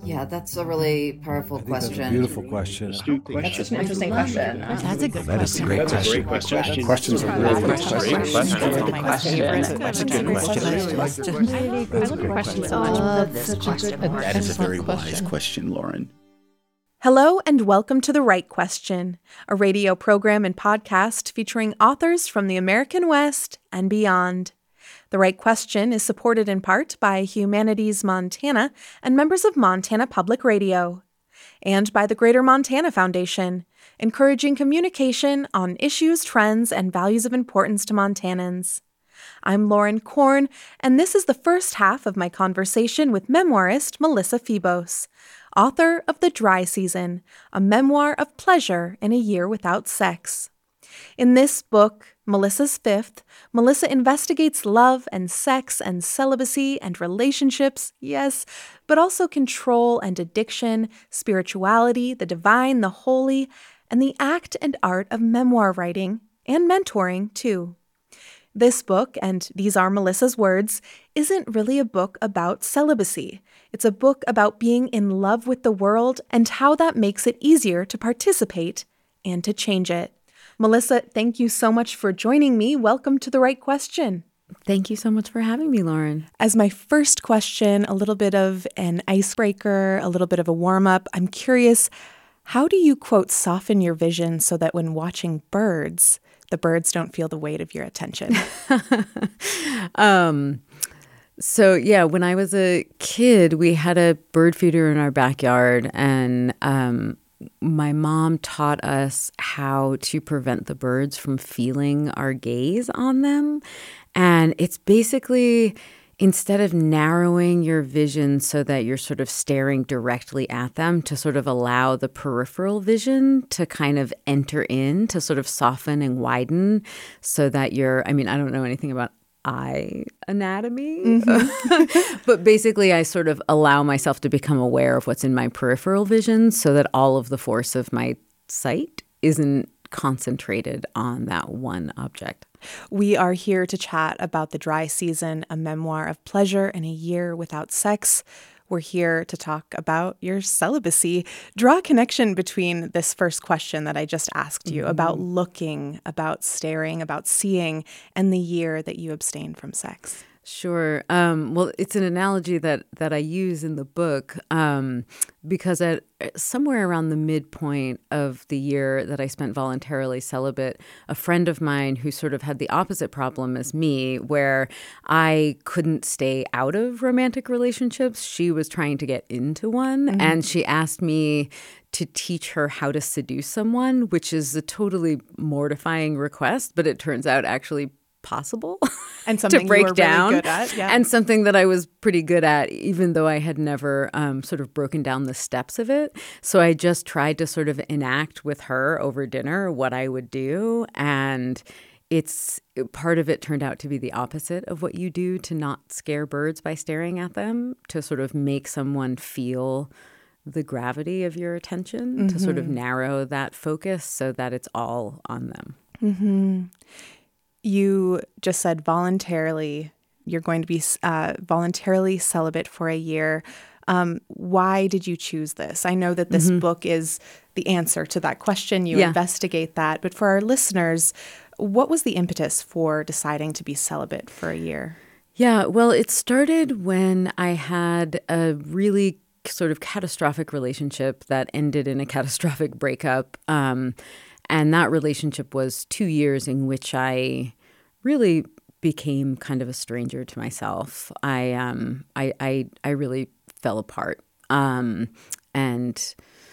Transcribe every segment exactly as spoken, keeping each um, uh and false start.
Yeah, that's a really powerful I think question. That's a beautiful question. Astute question. That's an interesting question. That's a good That is a question. great That's a question. great question. Questions are really good questions. That's a My question. favorite That's a question. good question. I love your question so much. I love this question. That is a very wise question, Lauren. Hello and welcome to The Right Question, a radio program and podcast featuring authors from the American West and beyond. The Right Question is supported in part by Humanities Montana and members of Montana Public Radio, and by the Greater Montana Foundation, encouraging communication on issues, trends, and values of importance to Montanans. I'm Lauren Korn, and this is the first half of my conversation with memoirist Melissa Febos, author of The Dry Season, a memoir of pleasure in a year without sex. In this book, Melissa's fifth, Melissa investigates love and sex and celibacy and relationships, yes, but also control and addiction, spirituality, the divine, the holy, and the act and art of memoir writing and mentoring, too. This book, and these are Melissa's words, isn't really a book about celibacy. It's a book about being in love with the world and how that makes it easier to participate and to change it. Melissa, thank you so much for joining me. Welcome to The Right Question. Thank you so much for having me, Lauren. As my first question, a little bit of an icebreaker, a little bit of a warm-up. I'm curious, how do you, quote, soften your vision so that when watching birds, the birds don't feel the weight of your attention? um, so, yeah, when I was a kid, we had a bird feeder in our backyard, and um, my mom taught us how to prevent the birds from feeling our gaze on them. And it's basically, instead of narrowing your vision so that you're sort of staring directly at them, to sort of allow the peripheral vision to kind of enter in, to sort of soften and widen so that you're, I mean, I don't know anything about eye anatomy, mm-hmm. but basically I sort of allow myself to become aware of what's in my peripheral vision so that all of the force of my sight isn't concentrated on that one object. We are here to chat about The Dry Season, a memoir of pleasure in a year without sex. We're here to talk about your celibacy. Draw a connection between this first question that I just asked you mm-hmm. about looking, about staring, about seeing, and the year that you abstained from sex. Sure. Um, well, it's an analogy that that I use in the book um, because at somewhere around the midpoint of the year that I spent voluntarily celibate, a friend of mine who sort of had the opposite problem as me, where I couldn't stay out of romantic relationships, she was trying to get into one, mm-hmm. and she asked me to teach her how to seduce someone, which is a totally mortifying request, but it turns out actually possible and something to break you were down really good at, yeah. and something that I was pretty good at, even though I had never um, sort of broken down the steps of it. So I just tried to sort of enact with her over dinner what I would do. And it's part of it turned out to be the opposite of what you do to not scare birds by staring at them, to sort of make someone feel the gravity of your attention, mm-hmm. to sort of narrow that focus so that it's all on them. Mm-hmm. You just said voluntarily, you're going to be uh, voluntarily celibate for a year. Um, why did you choose this? I know that this mm-hmm. book is the answer to that question. You yeah. investigate that. But for our listeners, what was the impetus for deciding to be celibate for a year? Yeah, well, it started when I had a really sort of catastrophic relationship that ended in a catastrophic breakup. Um And that relationship was two years in which I really became kind of a stranger to myself. I um I I, I really fell apart um, and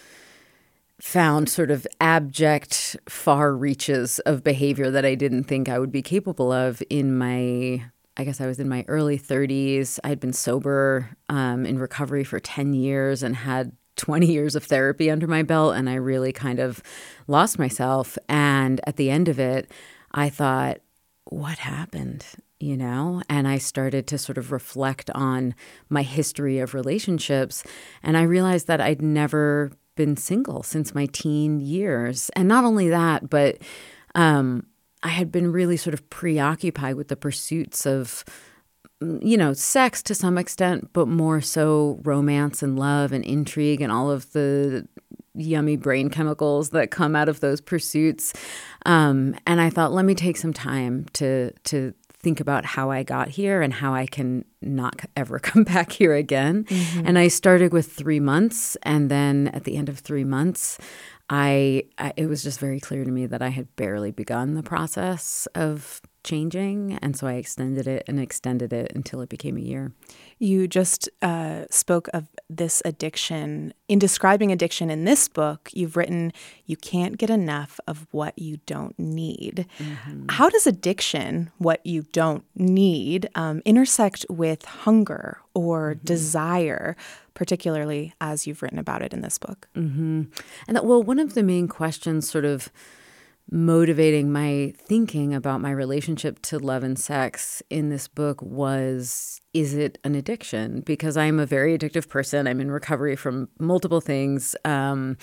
found sort of abject far reaches of behavior that I didn't think I would be capable of in my, I guess I was in my early thirties. I had been sober um, in recovery for ten years and had twenty years of therapy under my belt, and I really kind of lost myself. And at the end of it, I thought, what happened? You know, and I started to sort of reflect on my history of relationships. And I realized that I'd never been single since my teen years. And not only that, but um, I had been really sort of preoccupied with the pursuits of you know, sex to some extent, but more so romance and love and intrigue and all of the yummy brain chemicals that come out of those pursuits. Um, and I thought, let me take some time to to think about how I got here and how I can not ever come back here again. Mm-hmm. And I started with three months. And then at the end of three months, I, I it was just very clear to me that I had barely begun the process of changing. And so I extended it and extended it until it became a year. You just uh, spoke of this addiction. In describing addiction in this book, you've written, you can't get enough of what you don't need. Mm-hmm. How does addiction, what you don't need, um, intersect with hunger or mm-hmm. desire, particularly as you've written about it in this book? Mm-hmm. And that, well, one of the main questions sort of motivating my thinking about my relationship to love and sex in this book was, is it an addiction? Because I'm a very addictive person. I'm in recovery from multiple things. Um,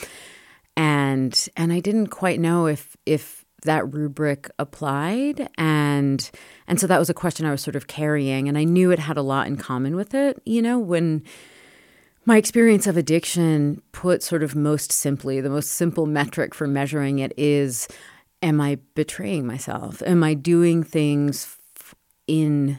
and and I didn't quite know if if that rubric applied. And and so that was a question I was sort of carrying. And I knew it had a lot in common with it. You know, when my experience of addiction, put sort of most simply, the most simple metric for measuring it is, am I betraying myself? Am I doing things f- in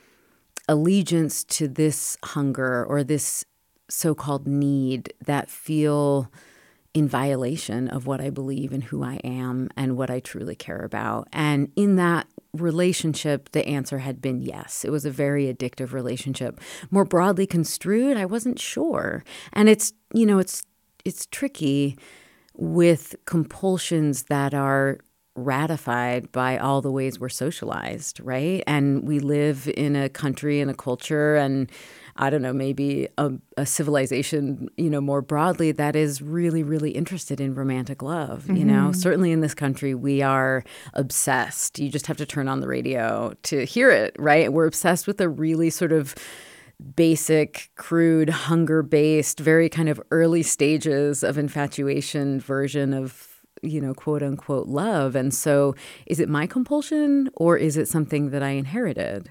allegiance to this hunger or this so-called need that feel in violation of what I believe and who I am and what I truly care about? And in that relationship, the answer had been yes. It was a very addictive relationship. More broadly construed, I wasn't sure. And it's, you know, it's it's tricky with compulsions that are ratified by all the ways we're socialized, right? And we live in a country and a culture and I don't know, maybe a, a civilization, you know, more broadly that is really, really interested in romantic love. Mm-hmm. You know, certainly in this country, we are obsessed. You just have to turn on the radio to hear it, right? We're obsessed with a really sort of basic, crude, hunger-based, very kind of early stages of infatuation version of, you know, quote unquote love. And so is it my compulsion or is it something that I inherited?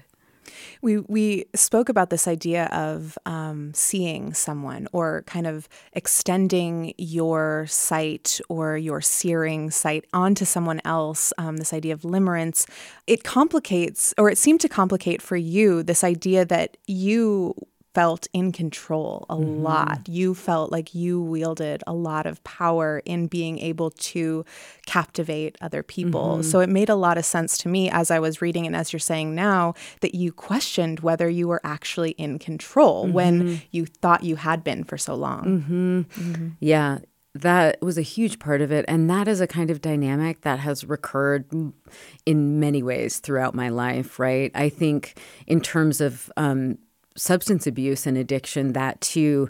We we spoke about this idea of um, seeing someone or kind of extending your sight or your searing sight onto someone else, um, this idea of limerence. It complicates, or it seemed to complicate for you, this idea that you felt in control a mm-hmm. lot. You felt like you wielded a lot of power in being able to captivate other people. Mm-hmm. So it made a lot of sense to me as I was reading and as you're saying now that you questioned whether you were actually in control mm-hmm. when you thought you had been for so long. Mm-hmm. Mm-hmm. Yeah. That was a huge part of it. And that is a kind of dynamic that has recurred in many ways throughout my life, right? I think in terms of um, substance abuse and addiction, that too,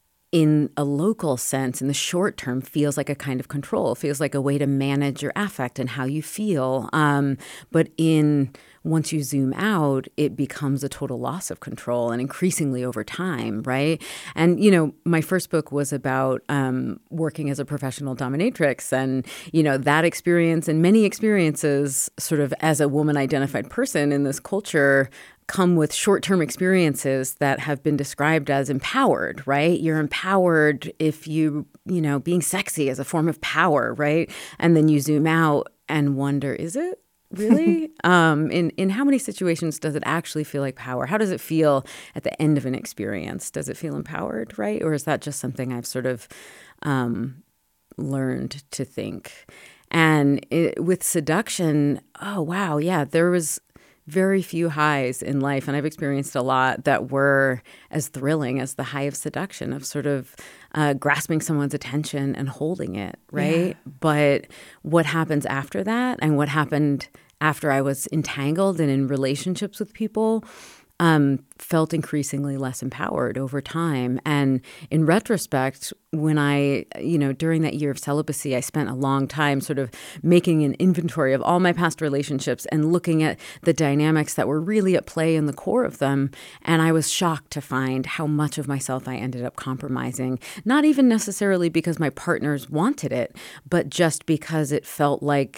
in a local sense, in the short term, feels like a kind of control, feels like a way to manage your affect and how you feel. Um, but in once you zoom out, it becomes a total loss of control and increasingly over time, right? And, you know, my first book was about um, working as a professional dominatrix. And, you know, that experience and many experiences sort of as a woman-identified person in this culture come with short-term experiences that have been described as empowered, right? You're empowered if you, you know, being sexy is a form of power, right? And then you zoom out and wonder, is it really? um, in, in how many situations does it actually feel like power? How does it feel at the end of an experience? Does it feel empowered, right? Or is that just something I've sort of um, learned to think? And it, with seduction, oh, wow, yeah, there was very few highs in life, and I've experienced a lot that were as thrilling as the high of seduction, of sort of uh, grasping someone's attention and holding it, right? Yeah. But what happens after that and what happened after I was entangled and in relationships with people um, felt increasingly less empowered over time. And in retrospect, when I, you know, during that year of celibacy, I spent a long time sort of making an inventory of all my past relationships and looking at the dynamics that were really at play in the core of them. And I was shocked to find how much of myself I ended up compromising, not even necessarily because my partners wanted it, but just because it felt like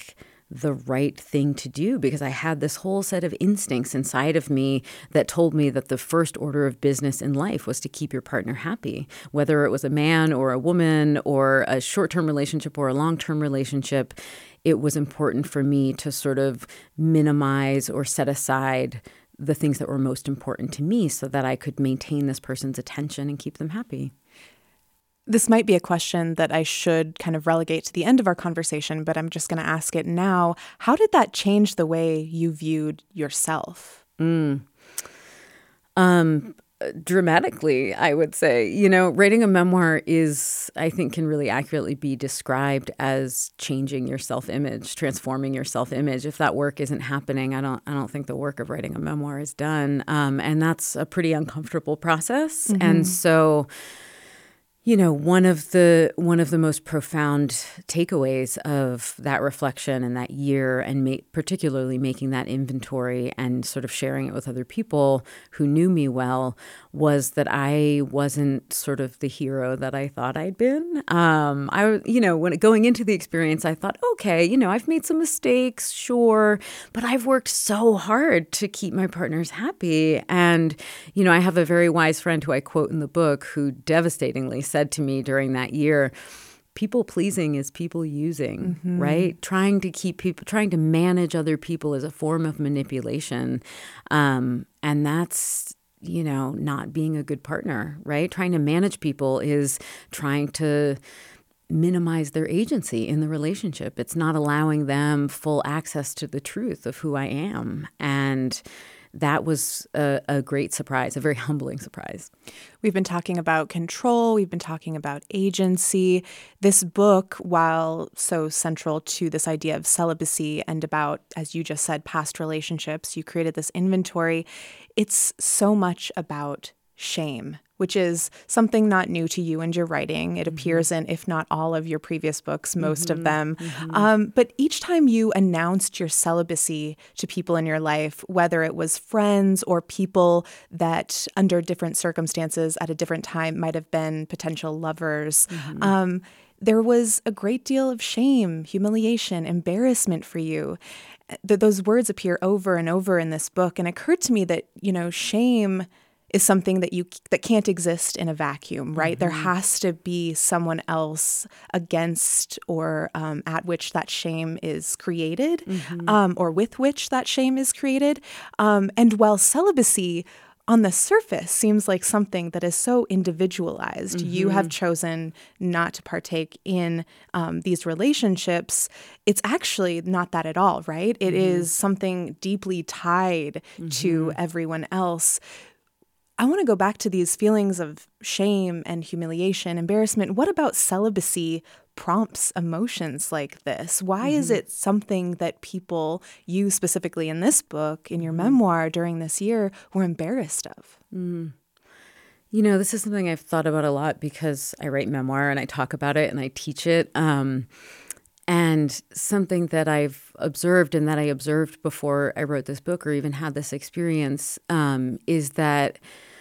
the right thing to do because I had this whole set of instincts inside of me that told me that the first order of business in life was to keep your partner happy, whether it was a man or a woman or a short-term relationship or a long-term relationship. It was important for me to sort of minimize or set aside the things that were most important to me so that I could maintain this person's attention and keep them happy. This might be a question that I should kind of relegate to the end of our conversation, but I'm just going to ask it now. How did that change the way you viewed yourself? Mm. Um, dramatically, I would say. You know, writing a memoir is, I think, can really accurately be described as changing your self-image, transforming your self-image. If that work isn't happening, I don't, I don't think the work of writing a memoir is done. Um, and that's a pretty uncomfortable process. Mm-hmm. And so, you know, one of the one of the most profound takeaways of that reflection and that year, and ma- particularly making that inventory and sort of sharing it with other people who knew me well, was that I wasn't sort of the hero that I thought I'd been. Um, I, you know, when going into the experience, I thought, okay, you know, I've made some mistakes, sure, but I've worked so hard to keep my partners happy. And, you know, I have a very wise friend who I quote in the book who devastatingly said to me during that year, people pleasing is people using, mm-hmm. right? Trying to keep people, trying to manage other people is a form of manipulation. Um, and that's, you know, not being a good partner, right? Trying to manage people is trying to minimize their agency in the relationship. It's not allowing them full access to the truth of who I am. And that was a, a great surprise, a very humbling surprise. We've been talking about control. We've been talking about agency. This book, while so central to this idea of celibacy and about, as you just said, past relationships, you created this inventory. It's so much about shame, which is something not new to you and your writing. It mm-hmm. appears in, if not all of your previous books, most mm-hmm. of them. Mm-hmm. Um, but each time you announced your celibacy to people in your life, whether it was friends or people that under different circumstances at a different time might have been potential lovers, mm-hmm. um, there was a great deal of shame, humiliation, embarrassment for you. Th- those words appear over and over in this book. And it occurred to me that, you know, shame is something that you that can't exist in a vacuum, right? Mm-hmm. There has to be someone else against or um, at which that shame is created, mm-hmm. um, or with which that shame is created. Um, and while celibacy on the surface seems like something that is so individualized, mm-hmm. you have chosen not to partake in um, these relationships. It's actually not that at all, right? It mm-hmm. is something deeply tied mm-hmm. to everyone else. I want to go back to these feelings of shame and humiliation, embarrassment. What about celibacy prompts emotions like this? Why mm-hmm. is it something that people, you specifically in this book, in your memoir during this year, were embarrassed of? Mm. You know, this is something I've thought about a lot because I write memoir and I talk about it and I teach it. Um, And something that I've observed and that I observed before I wrote this book or even had this experience um, is that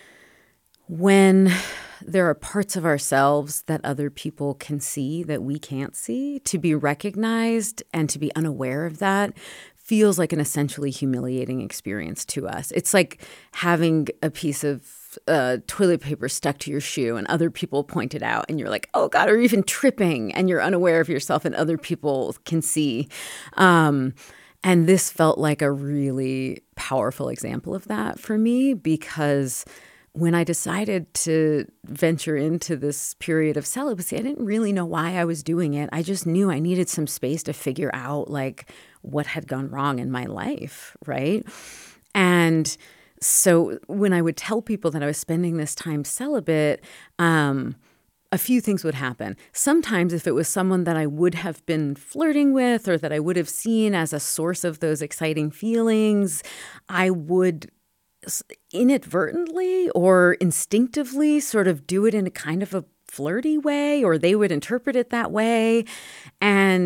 when there are parts of ourselves that other people can see that we can't see, to be recognized and to be unaware of that feels like an essentially humiliating experience to us. It's like having a piece of Uh, toilet paper stuck to your shoe and other people point it out and you're like, oh God, or even tripping and you're unaware of yourself and other people can see. Um, and this felt like a really powerful example of that for me because when I decided to venture into this period of celibacy, I didn't really know why I was doing it. I just knew I needed some space to figure out like what had gone wrong in my life, right? And so when I would tell people that I was spending this time celibate, um, a few things would happen. Sometimes if it was someone that I would have been flirting with or that I would have seen as a source of those exciting feelings, I would inadvertently or instinctively sort of do it in a kind of a flirty way, or they would interpret it that way. And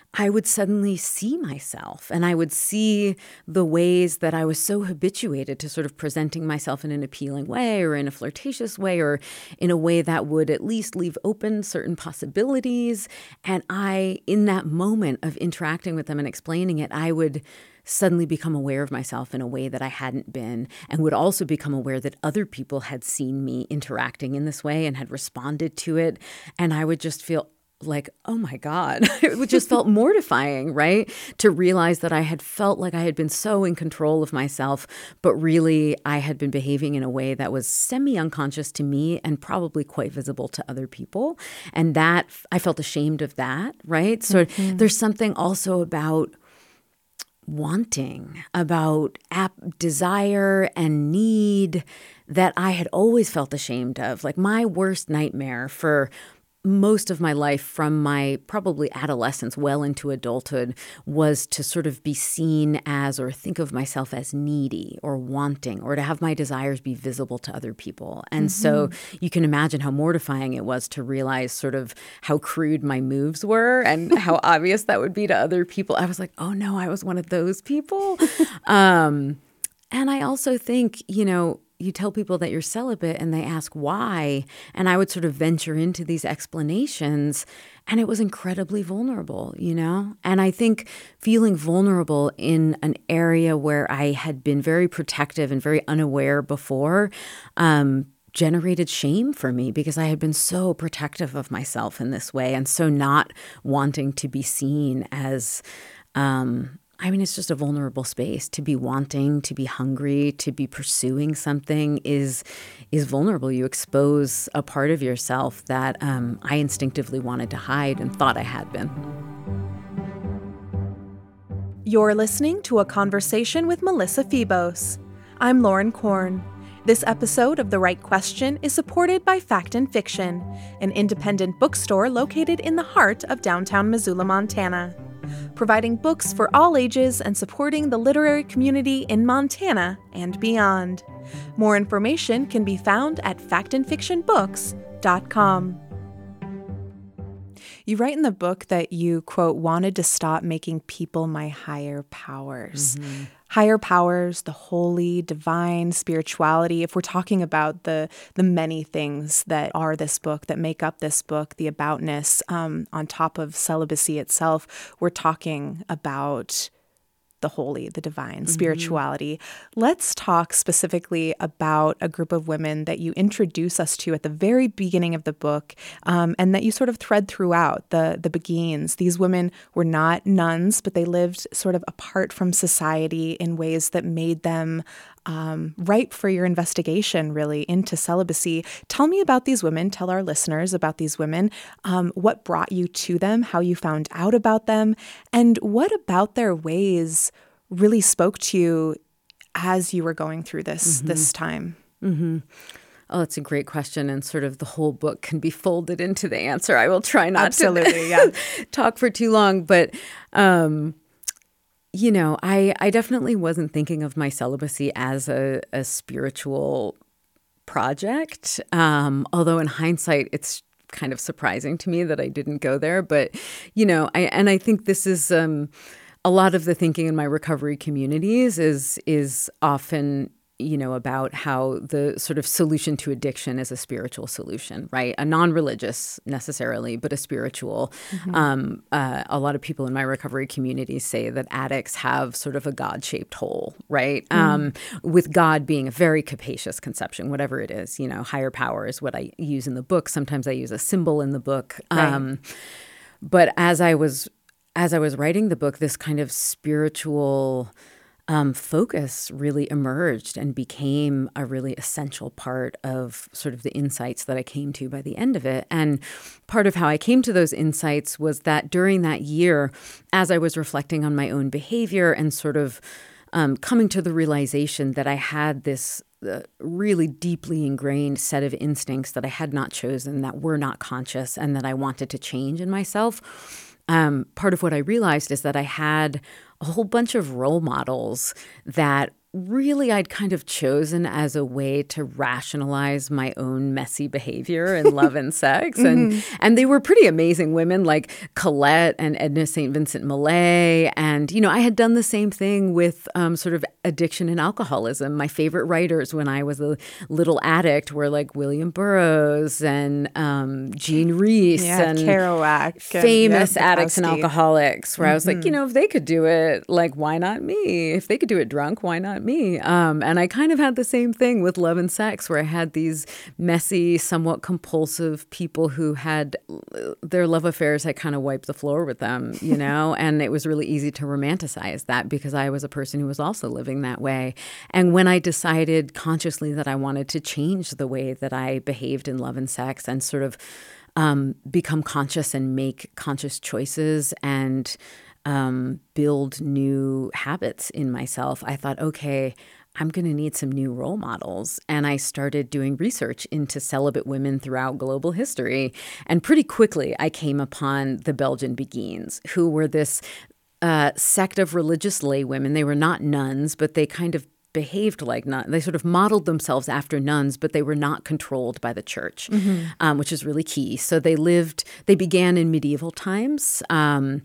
I would suddenly see myself, and I would see the ways that I was so habituated to sort of presenting myself in an appealing way or in a flirtatious way or in a way that would at least leave open certain possibilities. And I, in that moment of interacting with them and explaining it, I would suddenly become aware of myself in a way that I hadn't been, and would also become aware that other people had seen me interacting in this way and had responded to it. And I would just feel like, oh my God, it just felt mortifying, right? To realize that I had felt like I had been so in control of myself, but really I had been behaving in a way that was semi-unconscious to me and probably quite visible to other people. And that, I felt ashamed of that, right? So mm-hmm. there's something also about wanting, about ap- desire and need that I had always felt ashamed of. Like my worst nightmare for most of my life, from my probably adolescence well into adulthood, was to sort of be seen as, or think of myself as needy or wanting, or to have my desires be visible to other people. And mm-hmm. so you can imagine how mortifying it was to realize sort of how crude my moves were and how obvious that would be to other people. I was like, oh no, I was one of those people. um, and I also think, you know, you tell people that you're celibate and they ask why. And I would sort of venture into these explanations, and it was incredibly vulnerable, you know? And I think feeling vulnerable in an area where I had been very protective and very unaware before um, generated shame for me, because I had been so protective of myself in this way and so not wanting to be seen as um I mean, it's just a vulnerable space. To be wanting, to be hungry, to be pursuing something is is vulnerable. You expose a part of yourself that um, I instinctively wanted to hide and thought I had been. You're listening to a conversation with Melissa Febos. I'm Lauren Korn. This episode of The Right Question is supported by Fact and Fiction, an independent bookstore located in the heart of downtown Missoula, Montana, providing books for all ages and supporting the literary community in Montana and beyond. More information can be found at fact and fiction books dot com. You write in the book that you, quote, wanted to stop making people my higher powers. Mm-hmm. Higher powers, the holy, divine, spirituality. If we're talking about the the many things that are this book, that make up this book, the aboutness, um, on top of celibacy itself, we're talking about the holy, the divine, mm-hmm. spirituality. Let's talk specifically about a group of women that you introduce us to at the very beginning of the book, um, and that you sort of thread throughout, the, the Beguines. These women were not nuns, but they lived sort of apart from society in ways that made them um, ripe for your investigation, really, into celibacy. Tell me about these women. Tell our listeners about these women, um, what brought you to them, how you found out about them, and what about their ways really spoke to you as you were going through this mm-hmm. this time? Mm-hmm. Oh, that's a great question, and sort of the whole book can be folded into the answer. I will try not Absolutely, to yeah. talk for too long, but um, you know, I I definitely wasn't thinking of my celibacy as a, a spiritual project. Um, although in hindsight, it's kind of surprising to me that I didn't go there. But you know, I and I think this is. Um, A lot of the thinking in my recovery communities is is often, you know, about how the sort of solution to addiction is a spiritual solution, right? A non-religious necessarily, but a spiritual. Mm-hmm. Um, uh, a lot of people in my recovery communities say that addicts have sort of a God-shaped hole, right? Mm. Um, with God being a very capacious conception, whatever it is, you know, higher power is what I use in the book. Sometimes I use a symbol in the book. Right. Um, but as I was As I was writing the book, this kind of spiritual um, focus really emerged and became a really essential part of sort of the insights that I came to by the end of it. And part of how I came to those insights was that during that year, as I was reflecting on my own behavior and sort of um, coming to the realization that I had this uh, really deeply ingrained set of instincts that I had not chosen, that were not conscious, and that I wanted to change in myself. Um, part of what I realized is that I had a whole bunch of role models that really I'd kind of chosen as a way to rationalize my own messy behavior in love and sex. And mm-hmm. and they were pretty amazing women like Colette and Edna Saint Vincent Millay. And, you know, I had done the same thing with um, sort of addiction and alcoholism. My favorite writers when I was a little addict were like William Burroughs and um, Jean Rhys yeah, and Kerouac. famous and, yeah, addicts and alcoholics, where mm-hmm. I was like, you know, if they could do it, like, why not me? If they could do it drunk, why not me? Um, and I kind of had the same thing with love and sex, where I had these messy, somewhat compulsive people who had their love affairs had kind of wiped the floor with them, you know, and it was really easy to romanticize that because I was a person who was also living that way. And when I decided consciously that I wanted to change the way that I behaved in love and sex and sort of um, become conscious and make conscious choices and Um, build new habits in myself, I thought, okay, I'm going to need some new role models. And I started doing research into celibate women throughout global history. And pretty quickly, I came upon the Belgian Beguines, who were this uh, sect of religious lay women. They were not nuns, but they kind of behaved like nuns. They sort of modeled themselves after nuns, but they were not controlled by the church, mm-hmm. um, which is really key. So they lived, they began in medieval times. Um,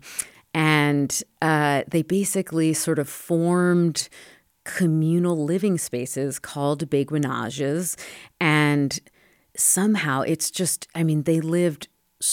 And uh, they basically sort of formed communal living spaces called béguinages. And somehow it's just, I mean, they lived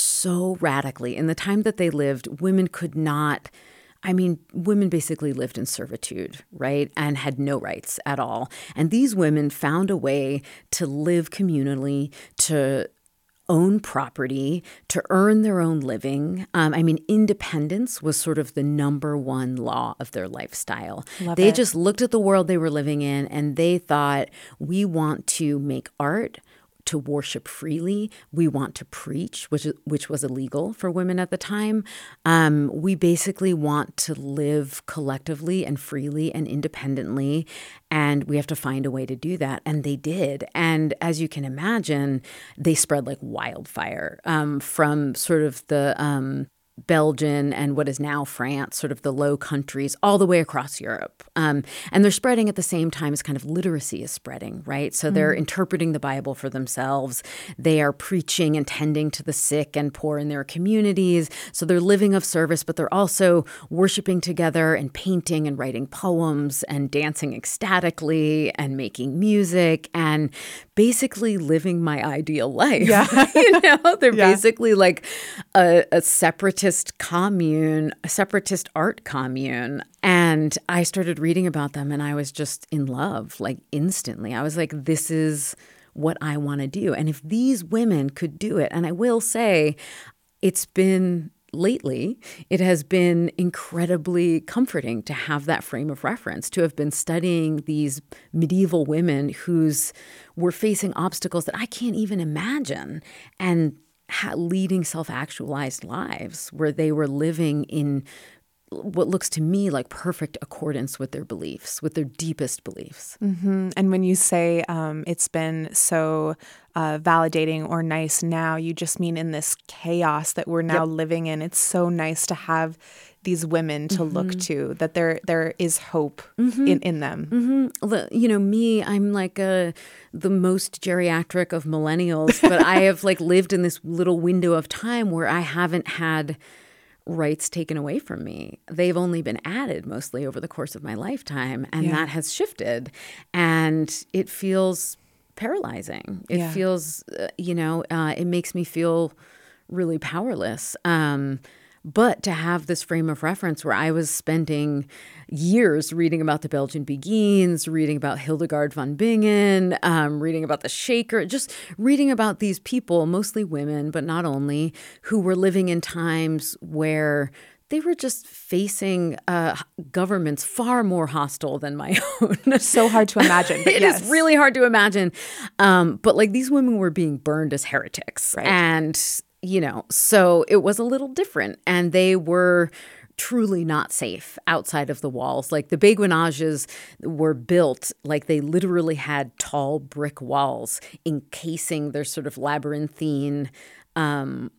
so radically. In the time that they lived, women could not, I mean, women basically lived in servitude, right? And had no rights at all. And these women found a way to live communally, to own property, to earn their own living. Um, I mean, independence was sort of the number one law of their lifestyle. Love they it. just looked at the world they were living in and they thought, we want to make art, to worship freely. We want to preach, which which was illegal for women at the time. Um, we basically want to live collectively and freely and independently, and we have to find a way to do that. And they did. And as you can imagine, they spread like wildfire um, from sort of the um, Belgian and what is now France, sort of the Low Countries, all the way across Europe. Um, and they're spreading at the same time as kind of literacy is spreading, right? So they're mm. interpreting the Bible for themselves. They are preaching and tending to the sick and poor in their communities. So they're living of service, but they're also worshiping together and painting and writing poems and dancing ecstatically and making music and basically living my ideal life. Yeah. you know, they're yeah. basically like a, a separatist commune, a separatist art commune. And I started reading about them and I was just in love, like instantly. I was like, this is what I want to do. And if these women could do it, and I will say it's been lately, it has been incredibly comforting to have that frame of reference, to have been studying these medieval women who's were facing obstacles that I can't even imagine and leading self-actualized lives where they were living in what looks to me like perfect accordance with their beliefs, with their deepest beliefs. Mm-hmm. And when you say um, it's been so uh, validating or nice now, you just mean in this chaos that we're now yep. living in. It's so nice to have these women to mm-hmm. look to, that there there is hope mm-hmm. in, in them. Mm-hmm. You know, me, I'm like a, the most geriatric of millennials, but I have like lived in this little window of time where I haven't had rights taken away from me. They've only been added mostly over the course of my lifetime, and yeah. that has shifted. And it feels paralyzing. It yeah. feels, uh, you know, uh, it makes me feel really powerless. Um, But to have this frame of reference where I was spending years reading about the Belgian Beguines, reading about Hildegard von Bingen, um, reading about the Shaker, just reading about these people, mostly women, but not only, who were living in times where they were just facing uh, governments far more hostile than my own. So hard to imagine. But it yes. is really hard to imagine. Um, but like these women were being burned as heretics. Right. And you know, so it was a little different, and they were truly not safe outside of the walls. Like the béguinages were built like they literally had tall brick walls encasing their sort of labyrinthine um,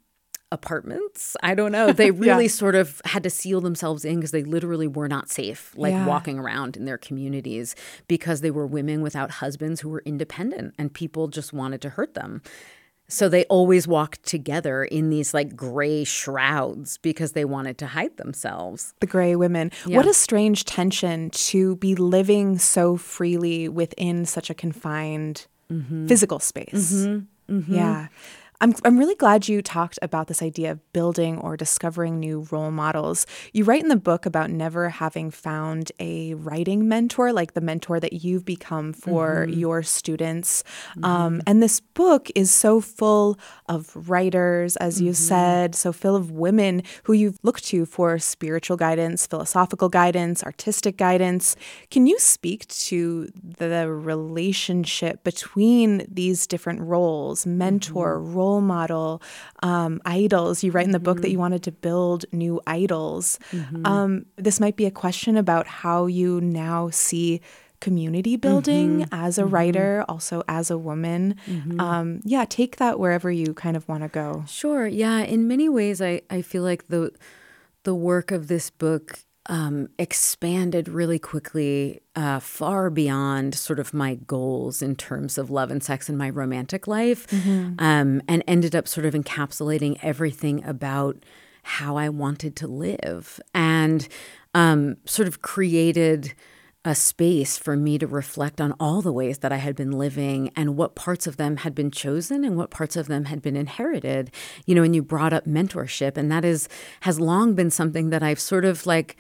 apartments. I don't know. They really Yeah. sort of had to seal themselves in because they literally were not safe, like Yeah. walking around in their communities because they were women without husbands who were independent and people just wanted to hurt them. So they always walked together in these like gray shrouds because they wanted to hide themselves. The gray women. Yeah. What a strange tension to be living so freely within such a confined Mm-hmm. physical space. Mm-hmm. Mm-hmm. Yeah. I'm I'm really glad you talked about this idea of building or discovering new role models. You write in the book about never having found a writing mentor, like the mentor that you've become for Mm-hmm. your students. Mm-hmm. Um, and this book is so full of writers, as mm-hmm. you said, so full of women who you've looked to for spiritual guidance, philosophical guidance, artistic guidance. Can you speak to the relationship between these different roles, mentor, mm-hmm. role model, um, idols? You write in the book mm-hmm. that you wanted to build new idols. Mm-hmm. Um, this might be a question about how you now see community building mm-hmm. as a mm-hmm. writer, also as a woman. Mm-hmm. Um, yeah, take that wherever you kind of want to go. Sure. Yeah. In many ways, I, I feel like the the work of this book Um, expanded really quickly, uh, far beyond sort of my goals in terms of love and sex in my romantic life, mm-hmm. um, and ended up sort of encapsulating everything about how I wanted to live, and um, sort of created a space for me to reflect on all the ways that I had been living and what parts of them had been chosen and what parts of them had been inherited. You know, and you brought up mentorship, and that is has long been something that I've sort of like,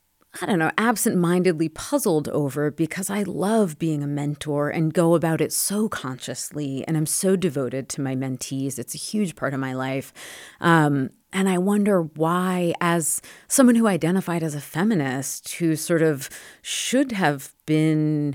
I don't know, absent-mindedly puzzled over because I love being a mentor and go about it so consciously, and I'm so devoted to my mentees. It's a huge part of my life. Um, and I wonder why, as someone who identified as a feminist, who sort of should have been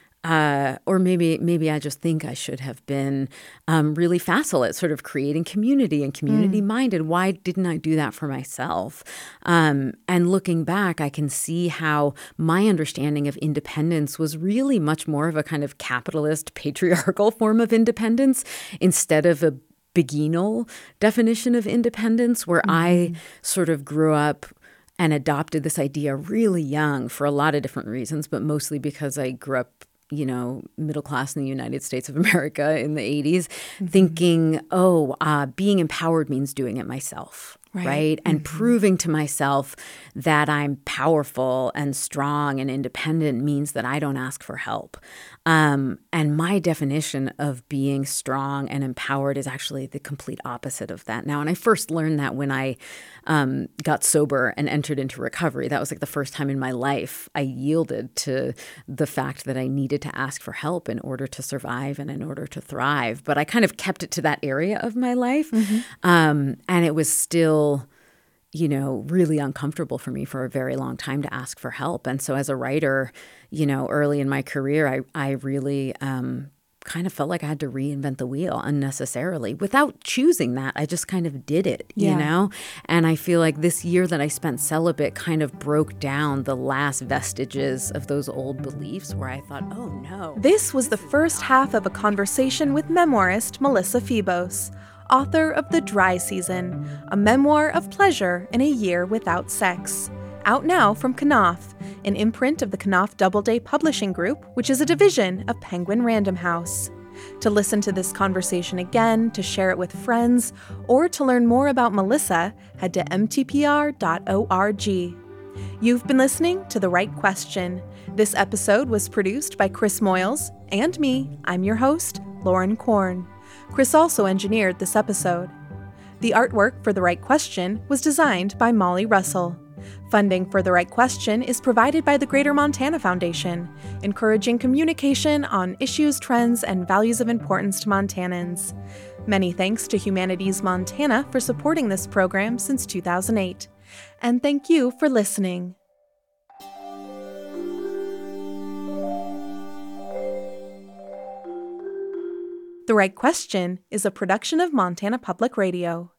Uh, or maybe maybe I just think I should have been um, really facile at sort of creating community and community-minded. Mm. Why didn't I do that for myself? Um, and looking back, I can see how my understanding of independence was really much more of a kind of capitalist, patriarchal form of independence instead of a beguinal definition of independence, where mm-hmm. I sort of grew up and adopted this idea really young for a lot of different reasons, but mostly because I grew up, you know, middle class in the United States of America in the eighties, mm-hmm. thinking, oh, uh, being empowered means doing it myself. Right. right? And mm-hmm. proving to myself that I'm powerful and strong and independent means that I don't ask for help. Um, and my definition of being strong and empowered is actually the complete opposite of that now. And I first learned that when I um, got sober and entered into recovery. That was like the first time in my life I yielded to the fact that I needed to ask for help in order to survive and in order to thrive. But I kind of kept it to that area of my life. Mm-hmm. Um, and it was still, you know, really uncomfortable for me for a very long time to ask for help. And so as a writer, you know, early in my career, I, I really um, kind of felt like I had to reinvent the wheel unnecessarily without choosing that. I just kind of did it, yeah. you know? And I feel like this year that I spent celibate kind of broke down the last vestiges of those old beliefs where I thought, oh no. This was the first half of a conversation with memoirist Melissa Febos, author of The Dry Season, a memoir of pleasure in a year without sex. Out now from Knopf, an imprint of the Knopf Doubleday Publishing Group, which is a division of Penguin Random House. To listen to this conversation again, to share it with friends, or to learn more about Melissa, head to m t p r dot org. You've been listening to The Right Question. This episode was produced by Chris Moyles and me. I'm your host, Lauren Korn. Chris also engineered this episode. The artwork for The Right Question was designed by Molly Russell. Funding for The Right Question is provided by the Greater Montana Foundation, encouraging communication on issues, trends, and values of importance to Montanans. Many thanks to Humanities Montana for supporting this program since two thousand eight. And thank you for listening. The Right Question is a production of Montana Public Radio.